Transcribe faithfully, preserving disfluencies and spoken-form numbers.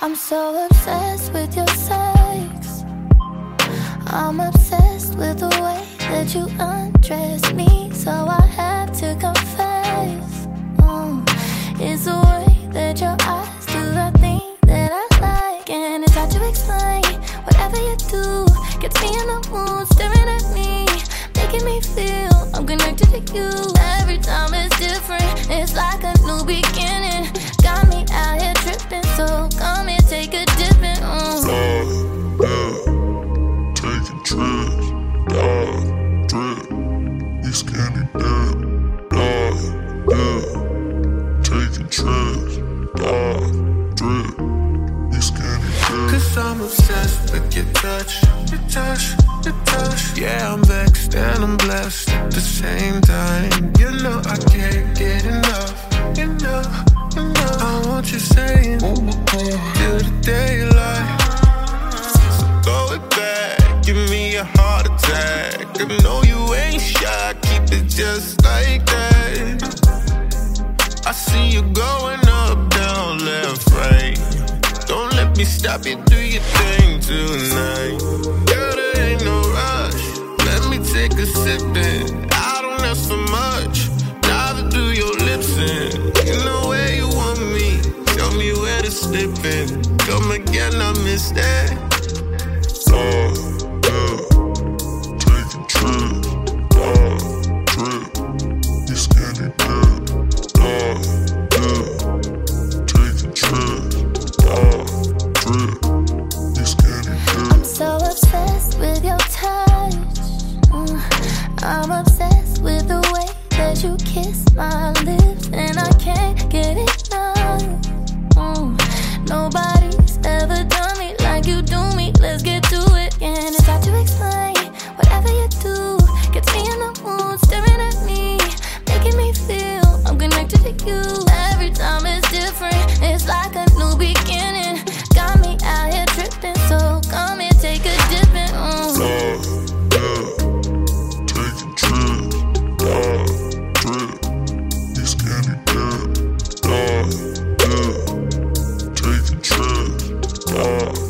I'm so obsessed with your sex. I'm obsessed with the way that you undress me. So I have to confess, mm, it's the way that your eyes do the thing that I like. And it's hard to explain. Whatever you do gets me in the mood, staring at me, making me feel I'm connected to you. Every time it's different, it's like a new beginning. Got me out here tripping, so come and take a dip in. Mm. Uh, yeah, taking trips, dog, drip, these candy dip, dog, yeah, taking trips, dog, drip, these candy dip. Cause I'm obsessed with your touch, your touch, your touch. Yeah, I'm vexed and I'm blessed at the same time. You know I can't get enough, enough, enough. I want you saying till the daylight. So throw it back, give me a heart attack. I know you ain't shy, keep it just like that. I see you going up, down, left, right. Don't let me stop you, do your thing tonight. Girl, there ain't no rush. Let me take a sip in. I don't ask for much, neither do your lips in. You know where you want me, tell me where to slip in. Come again, I miss that. Uh, yeah, taking trips, dog, drip, these candy dip, dog, yeah, taking trips, dog, drip, these candy dip. I'm so obsessed with your touch. Mm, I'm obsessed with the way that you kiss my lips, and I can't get enough. Mm, nobody's ever done me like you do me. Let's get to it, and it's hard to explain. Whatever you do gets me in the mood, staring at me, making me feel I'm connected to you. Every time it's different, it's like a new beginning. Got me out here tripping, so come and take a dip in. Mm. Uh, yeah, taking trips, dog, drip, these candy dip, dog, yeah, taking trips, dog.